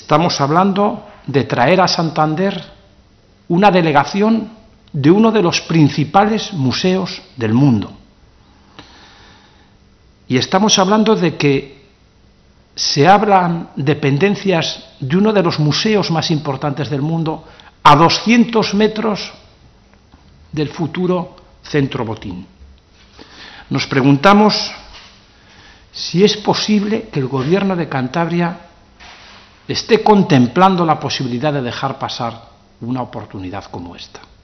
Estamos hablando de traer a Santander una delegación de uno de los principales museos del mundo. Y estamos hablando de que se abran dependencias de uno de los museos más importantes del mundo a 200 metros del futuro Centro Botín. Nos preguntamos si es posible que el Gobierno de Cantabria esté contemplando la posibilidad de dejar pasar una oportunidad como esta.